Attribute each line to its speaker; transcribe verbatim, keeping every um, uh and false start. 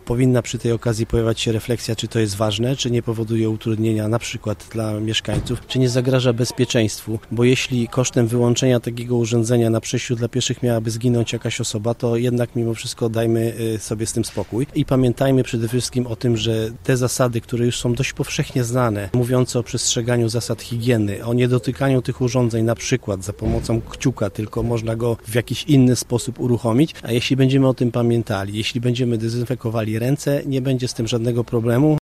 Speaker 1: Powinna przy tej okazji pojawiać się refleksja, czy to jest ważne, czy nie powoduje utrudnienia na przykład dla mieszkańców, czy nie zagraża bezpieczeństwu, bo jeśli kosztem wyłączenia takiego urządzenia na przejściu dla pieszych miałaby zginąć jakaś osoba, to jednak mimo wszystko dajmy sobie z tym spokój i pamiętajmy przede wszystkim o tym, że te zasady, które już są dość powszechnie znane, mówiące o przestrzeganiu zasad higieny, o niedotykaniu tych urządzeń na przykład za pomocą kciuka, tylko można go w jakiś inny sposób uruchomić, a jeśli będziemy o tym pamiętali, jeśli będziemy dezynfekowali ręce, nie będzie z tym żadnego problemu.